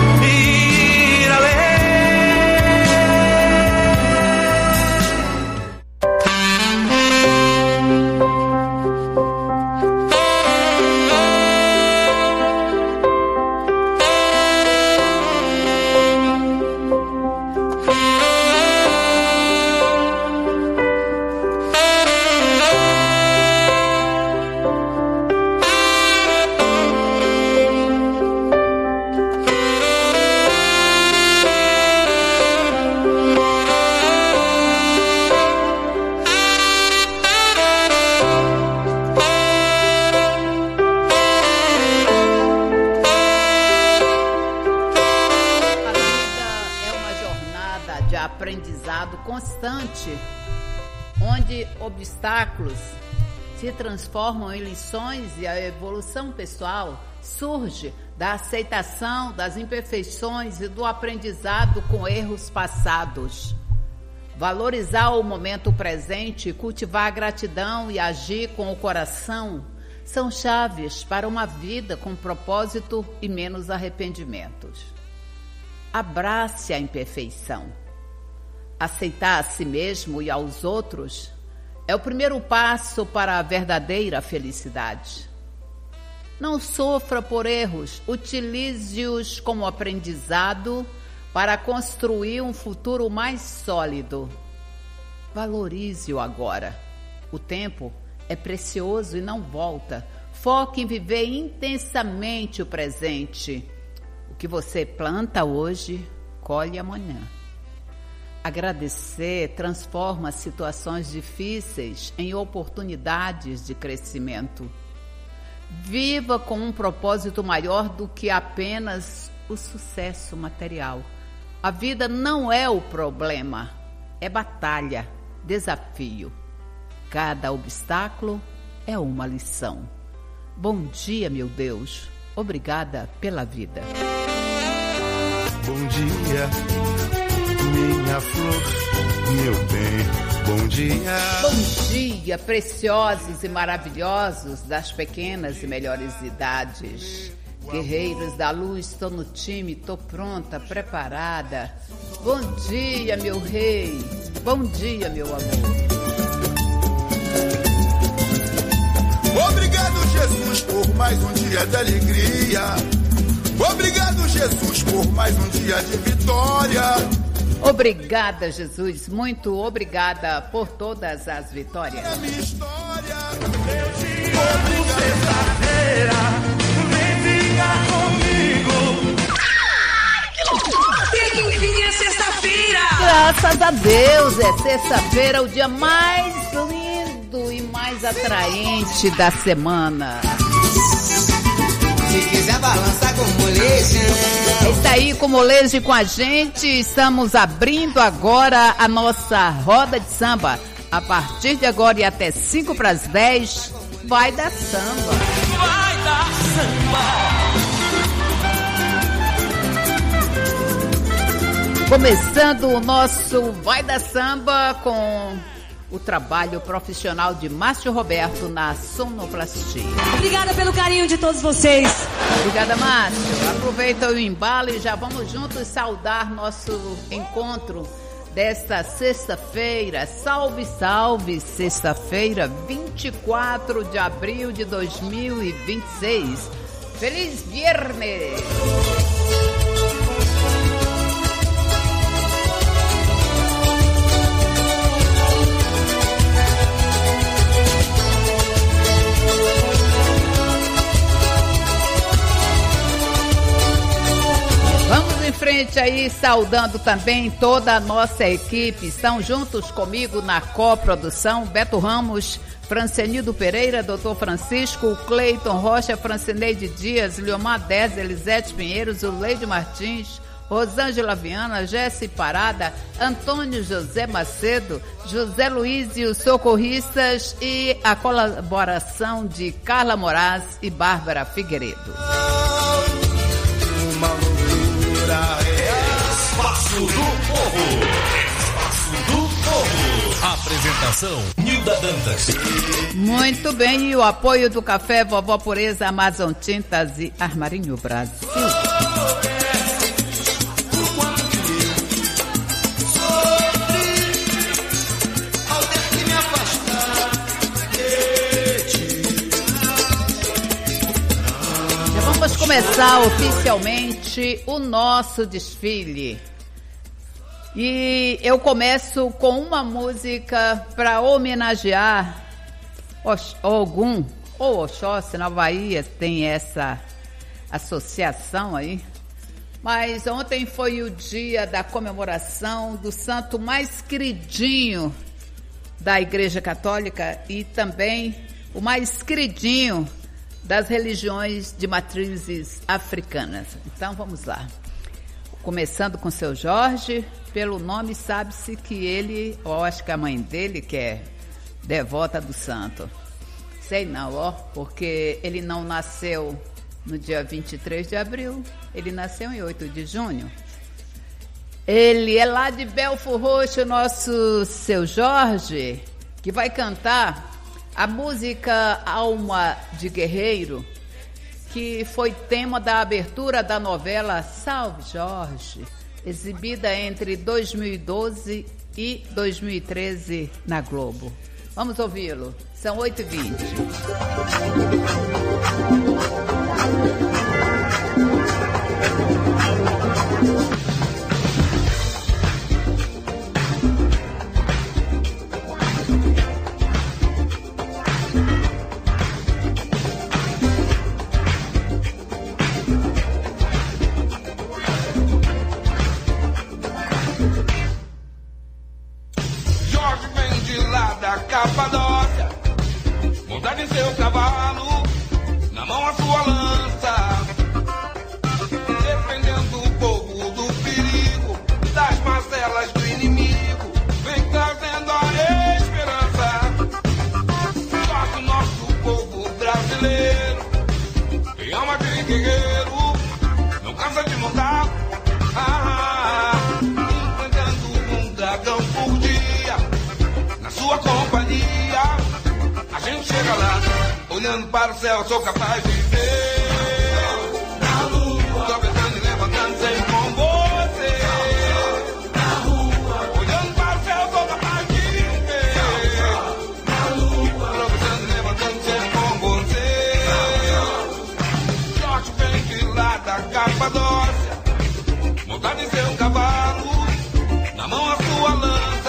aprendizado constante, onde obstáculos se transformam em lições e a evolução pessoal surge da aceitação das imperfeições e do aprendizado com erros passados. Valorizar o momento presente, cultivar a gratidão e agir com o coração são chaves para uma vida com propósito e menos arrependimentos. Abrace a imperfeição. Aceitar a si mesmo e aos outros é o primeiro passo para a verdadeira felicidade. Não sofra por erros, utilize-os como aprendizado para construir um futuro mais sólido. Valorize o agora. O tempo é precioso e não volta. Foque em viver intensamente o presente. O que você planta hoje, colhe amanhã. Agradecer transforma situações difíceis em oportunidades de crescimento. Viva com um propósito maior do que apenas o sucesso material. A vida não é o problema, é batalha, desafio. Cada obstáculo é uma lição. Bom dia, meu Deus. Obrigada pela vida. Bom dia, minha flor, meu bem. Bom dia. Bom dia, preciosos e maravilhosos das pequenas e melhores idades. Guerreiros da luz, estou no time, estou pronta, preparada. Bom dia, meu rei. Bom dia, meu amor. Obrigado, Jesus, por mais um dia de alegria. Obrigado, Jesus, por mais um dia de vitória. Obrigada, Jesus, muito obrigada por todas as vitórias. É minha história. Sexta-feira, vem ficar comigo. Até que enfim é sexta-feira. Graças a Deus, é sexta-feira, o dia mais lindo e mais atraente da semana. Se quiser balançar com molejo. É isso aí, com molejo com a gente. Estamos abrindo agora a nossa roda de samba. A partir de agora e até 5:10, vai dar samba. Vai dar samba. Começando o nosso Vai dar Samba com o trabalho profissional de Márcio Roberto na sonoplastia. Obrigada pelo carinho de todos vocês. Obrigada, Márcio. Aproveita o embalo e já vamos juntos saudar nosso encontro desta sexta-feira. Salve, salve, sexta-feira, 24 de abril de 2026. Feliz Viernes! Em frente aí, saudando também toda a nossa equipe. Estão juntos comigo na coprodução Beto Ramos, Francenido Pereira, Dr. Francisco, Cleiton Rocha, Francineide Dias, Liomar Dez, Elisete Pinheiros, Zuleide Martins, Rosângela Viana, Jesse Parada, Antônio José Macedo, José Luiz e os socorristas e a colaboração de Carla Moraes e Bárbara Figueiredo. Espaço do Povo. Espaço do Povo. Apresentação Nilda Dantas. Muito bem, e o apoio do Café Vovó Pureza, Amazon Tintas e Armarinho Brasil. Vamos começar oficialmente o nosso desfile. E eu começo com uma música para homenagear Ogum ou Oxóssi. Na Bahia tem essa associação aí. Mas ontem foi o dia da comemoração do santo mais queridinho da Igreja Católica e também o mais queridinho das religiões de matrizes africanas. Então vamos lá. Começando com seu Jorge, pelo nome sabe-se que ele, eu acho que a mãe dele, que é devota do santo. Sei não, ó, porque ele não nasceu no dia 23 de abril, ele nasceu em 8 de junho. Ele é lá de Belford Roxo, nosso seu Jorge, que vai cantar a música Alma de Guerreiro, que foi tema da abertura da novela Salve Jorge, exibida entre 2012 e 2013 na Globo. Vamos ouvi-lo. São 8h20. Capadócia, montado em seu cavalo, na mão a sua lança, defendendo o povo do perigo, das mazelas do inimigo, vem trazendo a esperança. Só o nosso povo brasileiro tem alma de guerreiro, não cansa de montar, enfrentando um dragão por dia. Na sua companhia, a gente chega lá, olhando para o céu, sou capaz de ver. Na lua, tô pensando e levantando sempre com você. Na rua, olhando para o céu, sou capaz de ver. Na lua, tô pensando e levantando sempre com você. Jorge vem de lá da Capadócia, montado em seu cavalo, na mão a sua lança.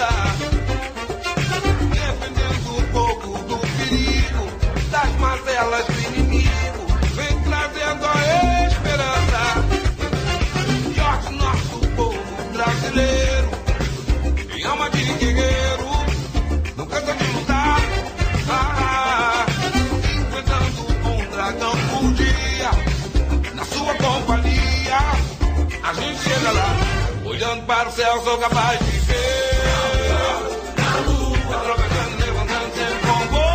Mazelas do inimigo, vem trazendo a esperança. Jorge, nosso povo brasileiro, tem alma de guerreiro, não cansa de lutar, enfrentando um dragão por dia. Na sua companhia, a gente chega lá, olhando para o céu, sou capaz de ver. Na lua, tropeçando, levantando sempre com você.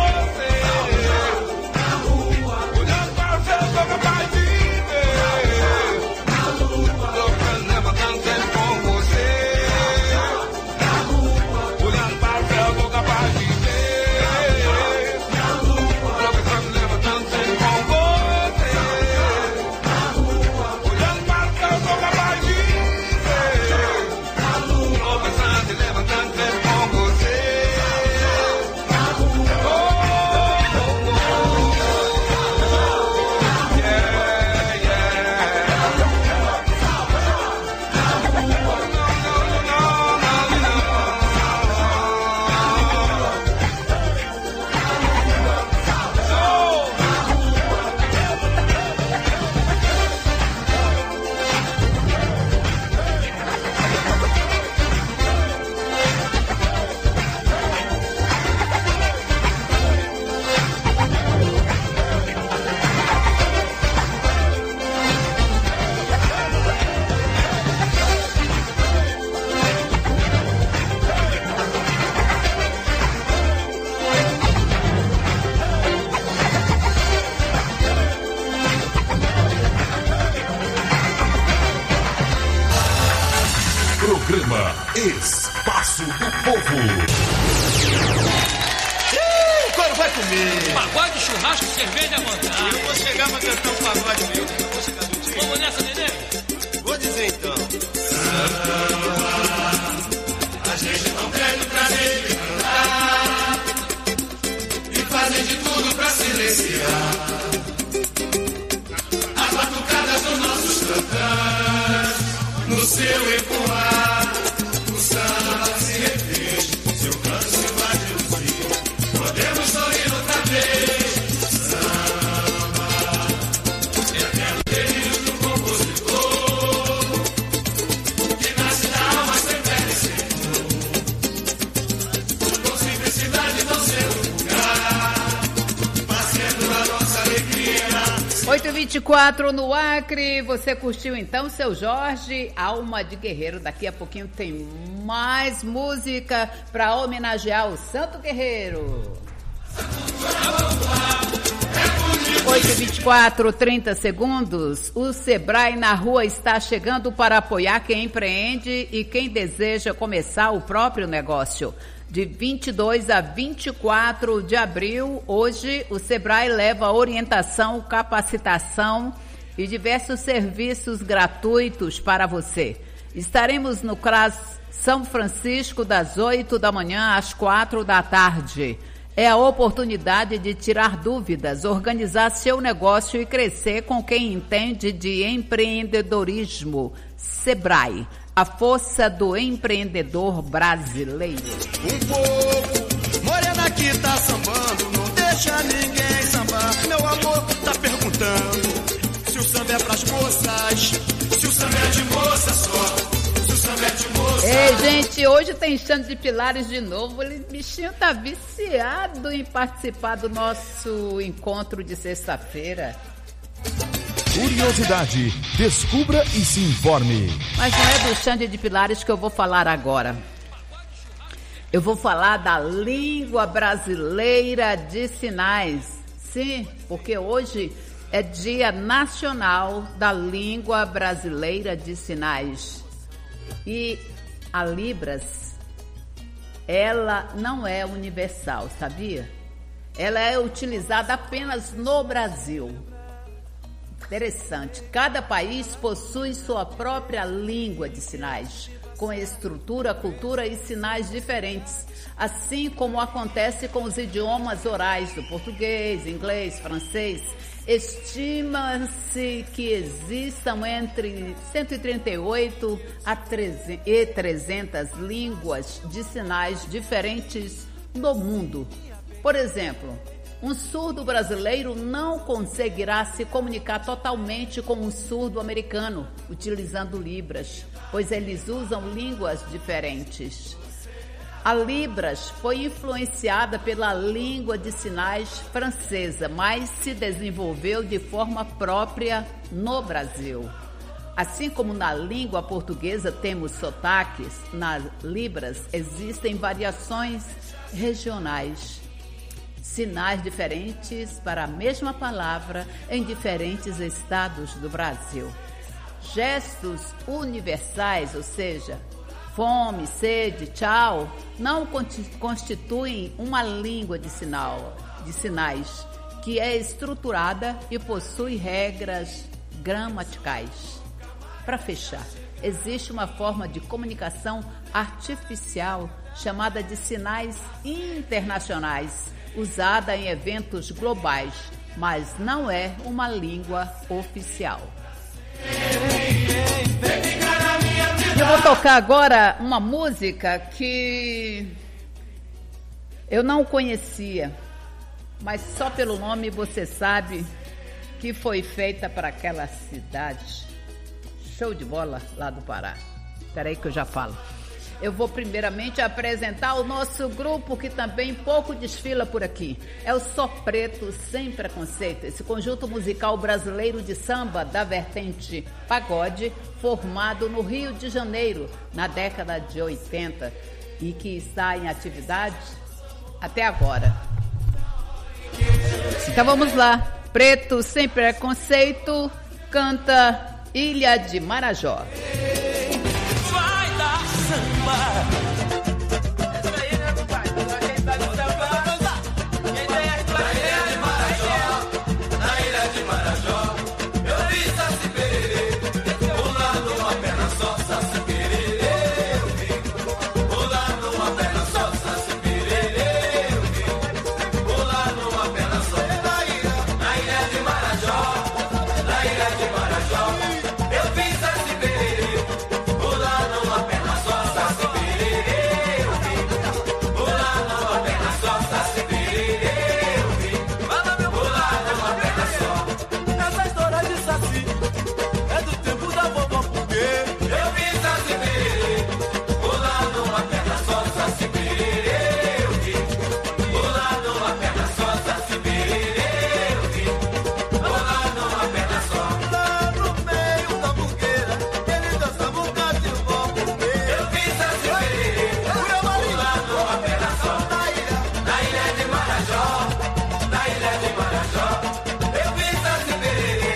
Programa Espaço do Povo. Quando vai comer? Pagode, churrasco, cerveja à vontade. Eu vou chegar pra cantar um pagode meu. Eu vou chegar do dia. Vamos nessa, Nenê? Vou dizer então. A gente não perde o prazer de cantar e fazer de tudo pra silenciar as batucadas dos nossos cantores. No seu ecoar, o samba se refez, seu canto se vai reduzir. Podemos sorrir outra vez. Samba 8h24 no Acre, você curtiu então, seu Jorge, Alma de Guerreiro. Daqui a pouquinho tem mais música para homenagear o Santo Guerreiro. 8h24, 30 segundos. O Sebrae na Rua está chegando para apoiar quem empreende e quem deseja começar o próprio negócio. De 22 a 24 de abril, hoje, o Sebrae leva orientação, capacitação e diversos serviços gratuitos para você. Estaremos no CRAS São Francisco, das 8 da manhã às 4 da tarde. É a oportunidade de tirar dúvidas, organizar seu negócio e crescer com quem entende de empreendedorismo. Sebrae, a força do empreendedor brasileiro. Um povo morena que tá sambando, não deixa ninguém sambar. Meu amor tá perguntando se o samba é pras moças, se o samba é de moça só. Ei, gente, hoje tem Xande de Pilares de novo. O bichinho tá viciado em participar do nosso encontro de sexta-feira. Curiosidade, descubra e se informe. Mas não é do Xande de Pilares que eu vou falar agora. Eu vou falar da língua brasileira de sinais. Sim, porque hoje é Dia Nacional da Língua Brasileira de Sinais. E a Libras, ela não é universal, sabia? Ela é utilizada apenas no Brasil. Interessante. Cada país possui sua própria língua de sinais, com estrutura, cultura e sinais diferentes, assim como acontece com os idiomas orais do português, inglês, francês. Estima-se que existam entre 138 e 300 línguas de sinais diferentes no mundo. Por exemplo, um surdo brasileiro não conseguirá se comunicar totalmente com um surdo americano utilizando Libras, pois eles usam línguas diferentes. A Libras foi influenciada pela língua de sinais francesa, mas se desenvolveu de forma própria no Brasil. Assim como na língua portuguesa temos sotaques, nas Libras existem variações regionais. Sinais diferentes para a mesma palavra em diferentes estados do Brasil. Gestos universais, ou seja, fome, sede, tchau, não constituem uma língua de sinais, que é estruturada e possui regras gramaticais. Para fechar, existe uma forma de comunicação artificial chamada de sinais internacionais, usada em eventos globais, mas não é uma língua oficial. Eu vou tocar agora uma música que eu não conhecia, mas só pelo nome você sabe que foi feita para aquela cidade. Show de bola lá do Pará. Espera aí que eu já falo. Eu vou primeiramente apresentar o nosso grupo que também pouco desfila por aqui. É o Só Preto Sem Preconceito, esse conjunto musical brasileiro de samba da vertente pagode, formado no Rio de Janeiro na década de 80 e que está em atividade até agora. Então vamos lá. Preto Sem Preconceito canta Ilha de Marajó. Vai dar samba